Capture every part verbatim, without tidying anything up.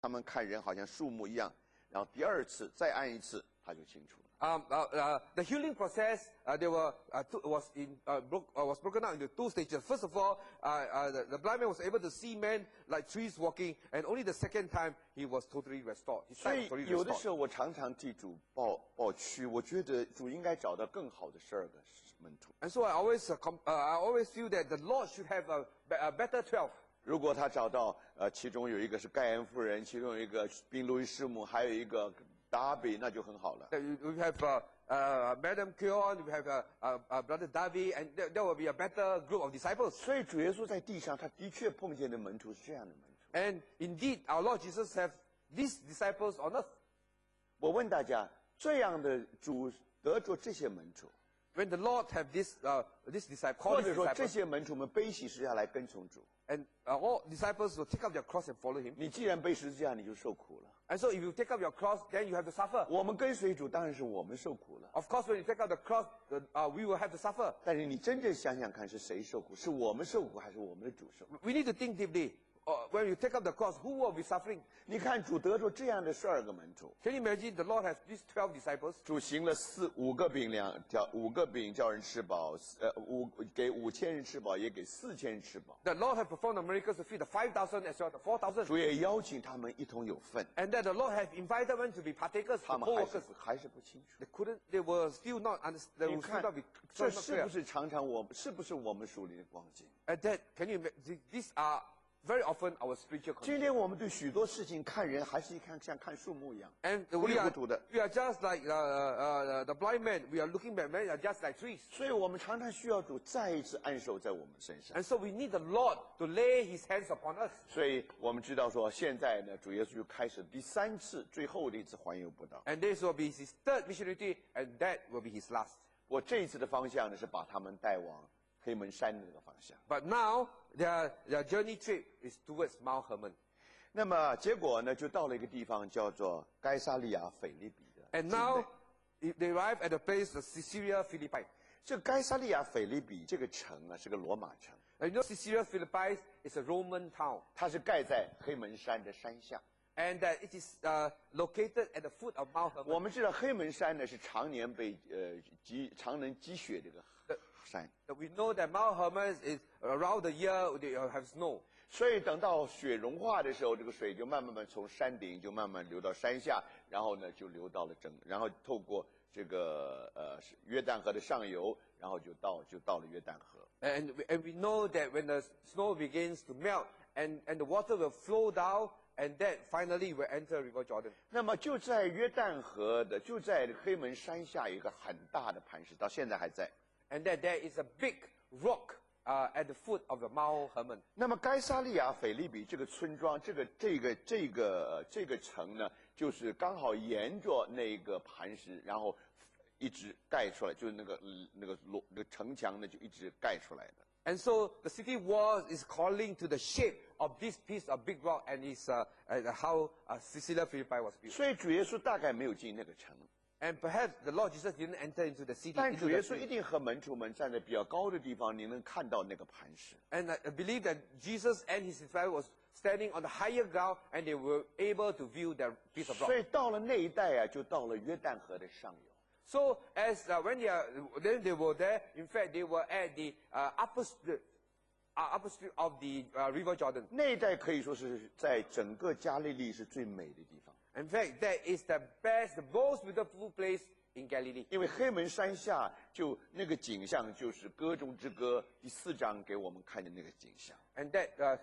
他们看人好像树木一样，然后第二次再按一次，他就清楚了。 Um, uh, uh, the healing process, uh, they were uh, two, was in uh, broke, uh, was broken up into two stages. First of all, uh, uh, the, the blind man was able to see men like trees walking, and only the second time he was totally restored. His 所 sight 以 was totally 有的 restored. 时候我常常替主抱抱屈，我觉得主应该找到更好的十二个门徒。 And so I always, uh, com uh, I always feel that the Lord should have a, a better twelve. 如果他找到呃，其中有一个是盖恩夫人，其中有一个宾路易师母，还有一个达比，那就很好了。 That we we have uh, uh, Madam Keon, we have uh, uh, uh, Brother Davi, and there, there will be a better group of disciples. 所以主耶稣在地上，他的确碰见的门徒是这样的门徒。 And indeed, our Lord Jesus have these disciples on earth. 我问大家，这样的主得着这些门徒， When the Lord have this, uh, this disciple, 或 call 者 these 说这 disciples, 些门徒们背起十字架来跟从主， and uh, all disciples will take up their cross and follow him. 你既然背十字架，你就受苦了。 And so if you take up your cross, then you have to suffer. 我们跟随主，当然是我们受苦了。 Of course, when you take up the cross, uh, uh, we will have to suffer. 但是你真正想想看，是谁受苦？是我们受苦，还是我们的主受苦？ We need to think deeply. Uh, when you take up the cross, who will be suffering? 你看主得着这样的十二个门徒， Can you imagine the Lord has these twelve disciples? 主行了四五个饼两条五个饼叫人吃饱，呃五给五千人吃饱，也给四千人吃饱。 The Lord has performed the miracles to feed the five thousand as well as the four thousand. 主也邀请他们一同有份， And that the Lord has invited them to be partakers, 他 to 们还是 co-workers. 不还是不清楚。 They couldn't, they were still not understand, they 你 were still 看 not be, 这 still not 是 clear. 不是常常我是不是我们属灵的光景？ And that, can you imagine, these are very often our spiritual 今 condition. 天我们对许多事情看人，还是一看像看树木一样， And 糊 we 里糊 are, 涂的。 we are just like uh, uh, uh, the blind man. We are looking back, men are just like trees. 所以我们常常需要主再一次按手在我们身上。 And so we need the Lord to lay his hands upon us. 所以我们知道说，现在呢，主耶稣就开始第三次、最后的一次环游布道。 And this will be his third missionary, and that will be his last. 我这一次的方向呢，是把他们带往黑门山的那个方向。 But now, their, their journey trip is towards Mount Hermon. 那么结果呢，就到了一个地方叫做该萨利亚腓利比的 And 境 now, 内。 they arrive at the place of Caesarea Philippi. 这该萨利亚腓利比这个城呢，是个罗马城， And you know, Caesarea Philippi is a Roman town. 它是盖在黑门山的山下。 And uh, it is uh, located at the foot of Mount Hermon. 我们知道黑门山呢是常年被呃积常年积雪这个山， We know that Mount Hermon is around the year they have snow. 所以等到雪融化的时候，这个水就慢慢慢从山顶就慢慢流到山下，然后呢就流到了整，然后透过这个呃约旦河的上游，然后就到就到了约旦河。 And we, and we know that when the snow begins to melt and, and the water will flow down, and that finally will enter River Jordan. 那么就在约旦河的就在黑门山下有一个很大的磐石，到现在还在。 And that there is a big rock uh, at the foot of the Mount Hermon. 那么该萨利亚腓利比这个村庄，这个这个这个这个城呢，就是刚好沿着那个磐石，然后一直盖出来，就是那个那个罗那个城墙呢，就一直盖出来的。 And so the city wall is calling to the shape of this piece of big rock, and is uh, uh, how uh, Caesarea Philippi was built. 所以主耶稣大概没有进那个城， And perhaps the Lord Jesus didn't enter into the city. 但 Into 主 the 耶稣 city. 一定和门徒们站在比较高的地方，你能看到那个磐石。 And I believe that Jesus and his disciples was standing on the higher ground, and they were able to view that piece of rock. 所以到了那一带啊，就到了约旦河的上游。 So as uh, when they are, then they were there. In fact, they were at the uh, upper street, uh, upper street of the uh, River Jordan. 那一带可以说是在整个加利利是最美的地方， In fact, that is the best, the most beautiful place in Galilee. 因为黑门山下就那个景象就是《歌中之歌》第四章给我们看的那个景象。 And that uh,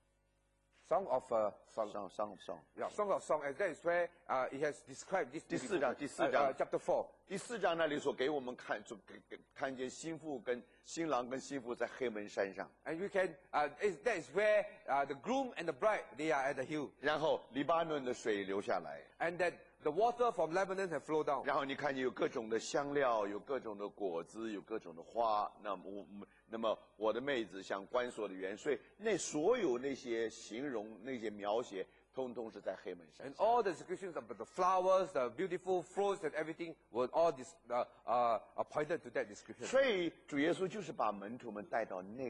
Song of uh, Song, 上上上， yeah, Song of Song, and that is where uh, it has described this. 第四章， beautiful- 第四 uh, 章。 uh, chapter four. 第四章那里所给我们看，就给给看见新妇跟新郎跟新妇在黑门山上， And you can, uh, is, that is where uh, the groom and the bride, they are at the hill. 然后黎巴嫩的水流下来， And that the water from Lebanon have flowed down. 然后你看见有各种的香料，有各种的果子，有各种的花。那么我那么我的妹子像关锁的园，所以那所有那些形容那些描写，通通是在黑门山 And 上。 all the descriptions about the flowers, the beautiful fruits and everything were all this, uh, uh, are pointed to that description. 所以主耶稣就是把门徒们带到那个附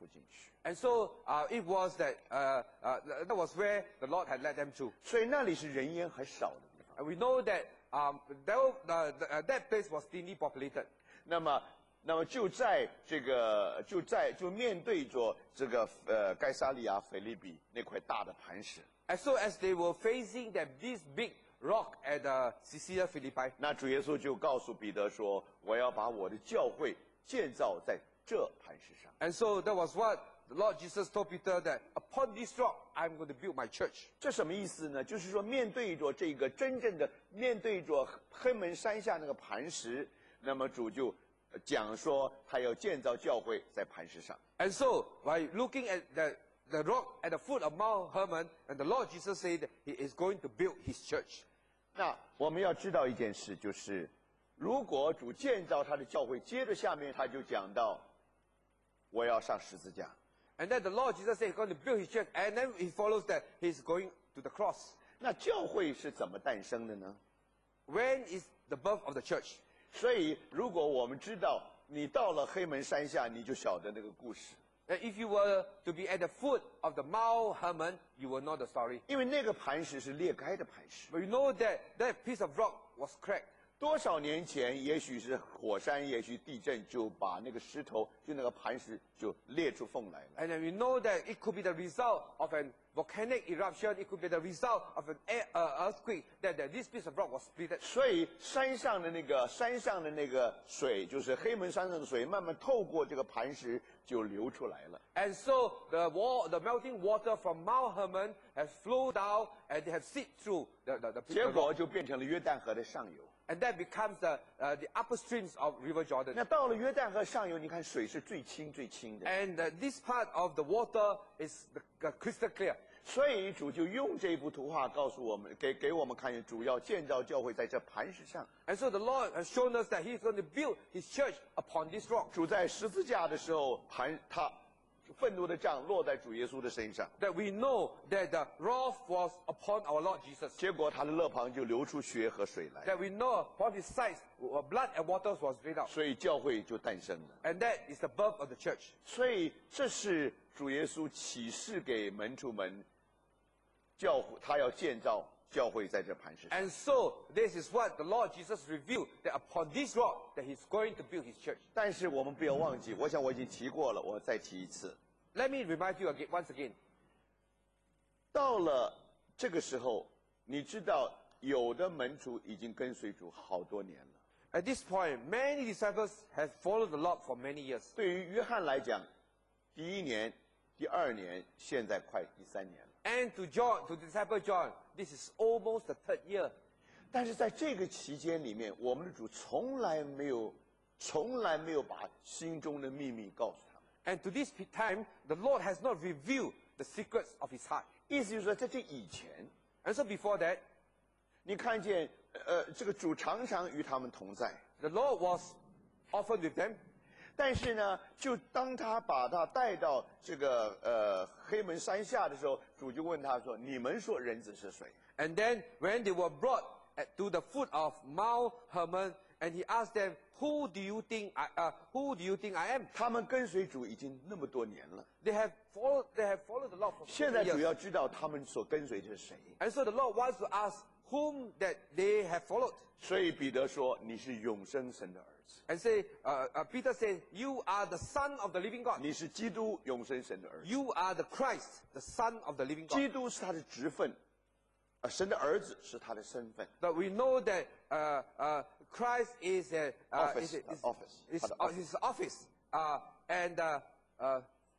出进去。 And so uh, it was that uh, uh, that was where the Lord had led them to. 所以那里是人烟很少的地方。 And we know that um, that, uh, the, uh, that place was thinly populated. 那么，那么就在这个就在就面对着这个呃该撒利亚腓立比那块大的磐石。 And so as they were facing that this big rock at uh, Caesarea Philippi, 那主耶稣就告诉彼得说：“我要把我的教会建造在这磐石上。” and so that was what the Lord Jesus told Peter, that upon this rock I'm going to build my church. 这什么意思呢？就是说，面对着这个真正的面对着黑门山下那个磐石，那么主就讲说，他要建造教会在磐石上。 And so by looking at the, the rock at the foot of Mount Hermon, and the Lord Jesus said that he is going to build his church. 那我们要知道一件事，就是如果主建造他的教会，接着下面他就讲到，我要上十字架。 And then the Lord Jesus said he's going to build his church, and then he follows that he's going to the cross. 那教会是怎么诞生的呢？ When is the birth of the church? 所以，如果我们知道你到了黑门山下，你就晓得那个故事， And if you were to be at the foot of the Mount Hermon, you will know the story. 因为那个磐石是裂开的磐石。 But you know that that piece of rock was cracked. 多少年前，也许是火山，也许地震，就把那个石头，就那个磐石就裂出缝来了。 And then we know that it could be the result of an volcanic eruption. It could be the result of an air, uh, earthquake that, that this piece of rock was split. 所以山上的那个山上的那个水，就是黑门山上的水，慢慢透过这个磐石就流出来了。 And so the wall, the melting water from Mount Hermon has flowed down and they have seeped through the, the, the piece 结 of 果 rock. 就变成了约旦河的上游。 And that becomes the, uh, the upper streams of River Jordan. 那到了约旦河上游，你看水是最清最清的。 And uh, this part of the water is the, uh, crystal clear. 所以主就用这幅图画告诉我们，给给我们看见，主要建造教会在这磐石上。 And so the Lord has shown us that He's going to build His church upon this rock. 主在十字架的时候，磐他愤怒的杖落在主耶稣的身上， That we know that the wrath was upon our Lord Jesus. 结果他的肋旁就流出血和水来， That we know upon His sides, uh, blood and waters was drained out. 所以教会就诞生了。 And that is the birth of the church. 所以这是主耶稣启示给门徒们，教会他要建造教会在这磐石上。 And so this is what the Lord Jesus revealed, that upon this rock that He's going to build His church. 但是我们不要忘记，我想我已经提过了，我再提一次。 Let me remind you again, once again. 到了这个时候，你知道有的门徒已经跟随主好多年了。 At this point, many disciples have followed the Lord for many years. 对于约翰来讲，第一年、第二年，现在快第三年了。 And to John, to disciple John, this is almost the third year. 但是在这个期间里面，我们的主从来没有、从来没有把心中的秘密告诉他们。 And to this time, the Lord has not revealed the secrets of His heart. 意思就是说，在这以前， And so before that, 你看见呃，这个主常常与他们同在。 the Lord was often with them. 但是呢，就当他把他带到这个呃黑门山下的时候，主就问他说：“你们说人子是谁？” And then when they were brought at, to the foot of Mount Hermon, and He asked them, "Who do you think I, uh, who do you think I am?" 他们跟随主已经那么多年了， They have followed, they have followed the Lord for 现 many 在主 years. 要知道他们所跟随的是谁。 And so the Lord wants to ask whom that they have followed. 所以彼得说：“你是永生神的儿子， And say, uh, uh, Peter said, "You are the Son of the living God. 你是基督永生神的儿子。 You are the Christ, the Son of the living God." 基督是他的职分，啊，神的儿子是他的身份。 But we know that uh, uh, Christ is, a, uh, Office, is, a- is, uh, office. is, Father, uh, his office, uh, and uh, uh,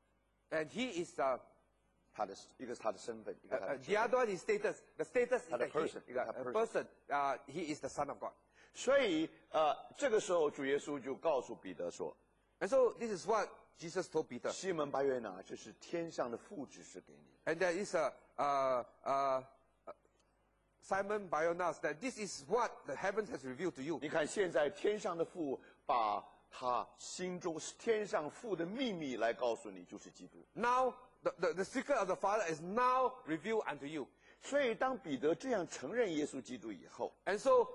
and he is uh, 他的一个是他的身份，一个 uh, 他 uh, 的 the 职分 other one is status. The status is Father, that he, person, uh, a Father, person. Uh, he is the Son of God. 所以呃，这个时候主耶稣就告诉彼得说 And so this is what Jesus told：“ Peter. 西门巴约拿，这是天上的父指示给你。 And there is a uh, uh, uh, Simon Bionas that this is what the heavens has revealed to you. 你看，现在天上的父把他心中天上父的秘密来告诉你，就是基督。 Now the, the, the secret of the Father is now revealed unto you. 所以，当彼得这样承认耶稣基督以后， And so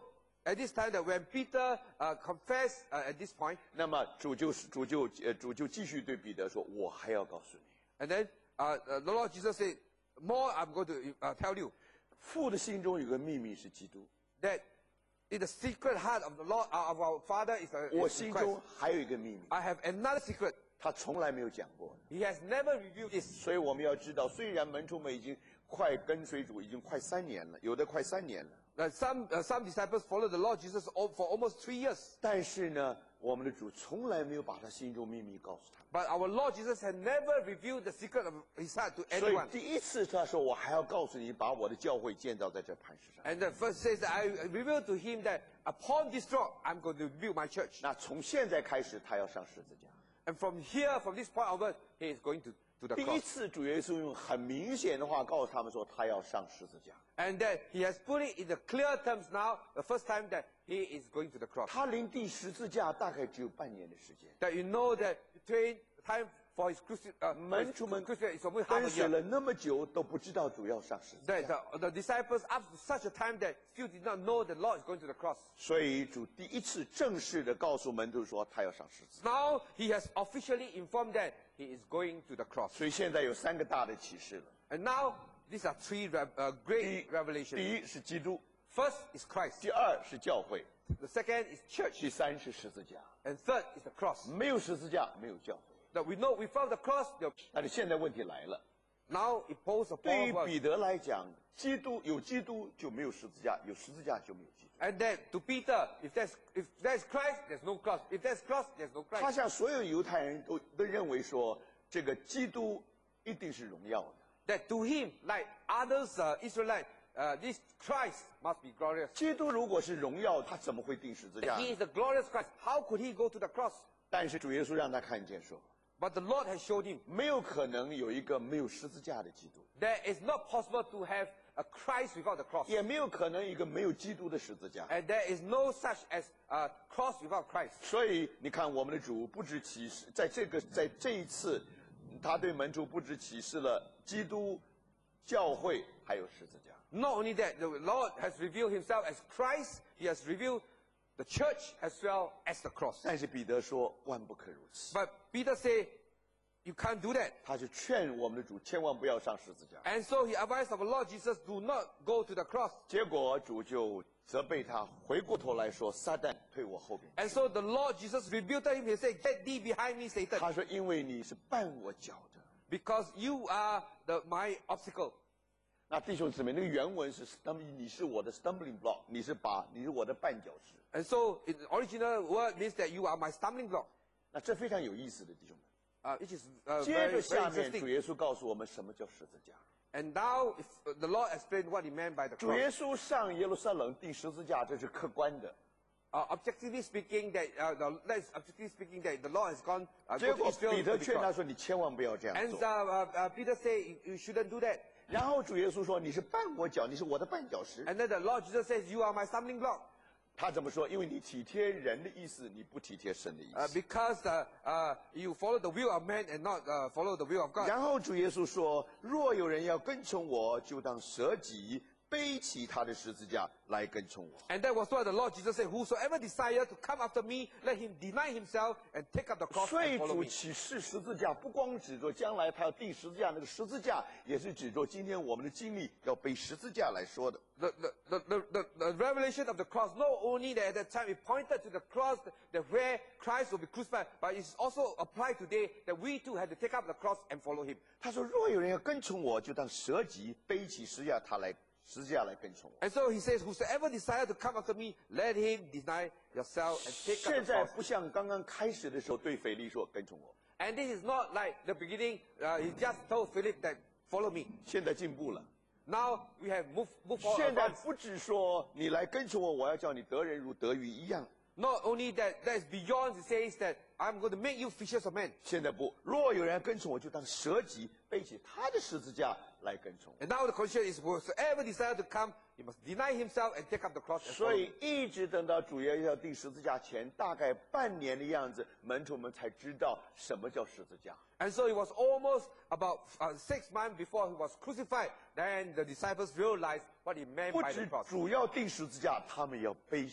at this time that when Peter uh, confessed uh, at this point, 那么主就是主就呃主就继续对彼得说：“我还要告诉你， and then uh, uh, the Lord Jesus said, more I'm going to uh, tell you, 父的心中有个秘密是基督， that in the secret heart of the Lord, uh, of our Father is, uh, 我 is 心 Christ. 中还有一个秘密， I have another secret. 他从来没有讲过。 He has never revealed this. 所以我们要知道，虽然门徒们已经快跟随主，已经快三年了，有的快三年了， Uh, some, uh, some disciples followed the Lord Jesus al- for almost three years. 但是呢，我们的主从来没有把他心中秘密告诉他们。 But our Lord Jesus had never revealed the secret of his heart to 所以 anyone. 第一次他说：“我还要告诉你，把我的教会建造在这磐石上。 And the first says that I revealed to him that upon this rock I'm going to build my church. ” 那从现在开始，他要上十字架。 And from here, from this point onward, he is going to, to the 第一 cross. 次主耶稣用很明显的话告诉他们说，他要上十字架。 And that he has put it in the clear terms now, the first time that he is going to the cross. 他临第十字架大概只有半年的时间。 That you know that between time for his cruci- uh, 门徒们 crucifixion is almost half 跟 a 随 year. 了那么久，都不知道主要上十字 That 架。 the, the disciples up to such a time that still did not know the Lord is going to the cross. 所以主第一次正式的告诉门徒说，他要上十字架。 Now he has officially informed that he is going to the cross. 所以现在有三个大的启示了。 And now these are three rev- uh, 第 great 一， revelations. 第一是基督， First is Christ. 第二是教会， The second is church. 第三是十字架。 And third is the cross. 没有十字架，没有教会。 That we know without the cross, the, 但是现在问题来了， now it poses a 对于 problem. 彼得来讲，基督有基督就没有十字架，有十字架就没有基督。 And then to Peter, if there's if there's Christ, there's no cross. If there's cross, there's no 他 Christ. 像所有犹太人都都认为说，这个基督一定是荣耀的。 That to him, like others uh, Israelites, uh, this Christ must be glorious. 基督如果是荣耀，他怎么会定十字架 He is the glorious Christ. How could he go to the cross? 但是主耶稣让他看见说， But the Lord has showed him 没有可能有一个没有十字架的基督， there is not possible to have a Christ without the cross. 也没有可能一个没有基督的十字架。 And there is no such as a cross without Christ. 所以你看，我们的主不止启示，在这个在这一次，他对门徒不止启示了基督、教会，还有十字架。 Not only that, the Lord has revealed himself as Christ, he has revealed the church as well as the cross. 但是彼得说万不可如此， But Peter said, you can't do that. 他就劝我们的主千万不要上十字架。 And so he advised our Lord Jesus, do not go to the cross. 结果主就责备他，回过头来说：“撒旦，退我后边。 And so the Lord Jesus rebuked him and said, get thee behind me, ” Satan, 他说：“因为你是绊我脚的。 because you are the, my obstacle. ” 那弟兄姊妹，那个原文是 stum， 你是我的 stumbling block， 你是把你是我的绊脚石。 And so in the original word means that you are my stumbling block. 那这非常有意思的，弟兄们。 Uh, which is uh, 接 very, 着 very 下面，主 interesting. 耶稣告诉我们什么叫十字架。 And now if, uh, the Lord explained what he meant by the 主 cross. 耶稣上耶路撒冷钉十字架，这是客观的。 Uh, objectively speaking, that uh, the, let's objectively speaking that the Lord has gone uh, 结 go to 果 Israel 彼 to 得 the 劝他 cross. 说：“你千万不要这样 And 做。 uh, uh, Peter said, you, you shouldn't do that. ” 然后主耶稣说：“你是绊我脚，你是我的绊脚石。” And then the Lord Jesus says, you are my stumbling block. 他怎么说？因为你体贴人的意思，你不体贴神的意 Uh, 思。 because uh, uh, you follow the will of man and not uh, follow the will of God. 然后主耶稣说：“若有人要跟从我，就当舍己，背起他的十字架来跟从我。” And that was what the Lord Jesus said, whosoever desire to come after me, let him deny himself and take up the cross 所以 and follow 主 me. 启示十字架，不光指着将来他要钉十字架，那个十字架也是指着今天我们的经历要背十字架来说的。 The, the, the, the, the revelation of the cross, not only that at that time it pointed to the cross, that where Christ will be crucified, but it's also applied today that we too have to take up the cross and follow him. 他说：“若有人要跟从我，就当舍己，背起十字架，他来十字架来跟从我。” And so he says, whosoever desire to come after me, let him deny yourself and take 现 up the 在 cross. 不像刚刚开始的时候对腓力说：“跟从我。” And this is not like the beginning, uh, he just told Philip that follow me. 现在进步了。 Now we have moved, moved forward. 现在 advanced. 不只说你来跟从我，我要叫你得人如得鱼一样。 Not only that, that is beyond, it says that I'm going to make you fishers of men. 现在不，若有人跟从我，就当舍己，背起他的十字架来跟从我。 And now the condition is whosoever desire to come, he must deny himself and take up the cross and 所 follow 以 me. 一直等到主耶稣要钉十字架前，大概半年的样子，门徒们才知道什么叫十字架。 And so it was almost about uh, six months before he was crucified. Then the disciples realized what he meant 不 by the 止 cross. 主要钉十字架，他们要背十字架。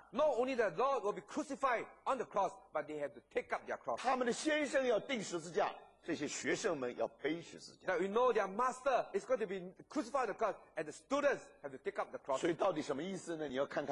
not only the Lord will be crucified on the cross, but they have to take up their cross. 他们的先生要钉十字架，这些学生们要背十字架。 Now we know their master is going to be crucified on the cross, and the students have to take up the cross. 所以到底什么意思呢？你要看看。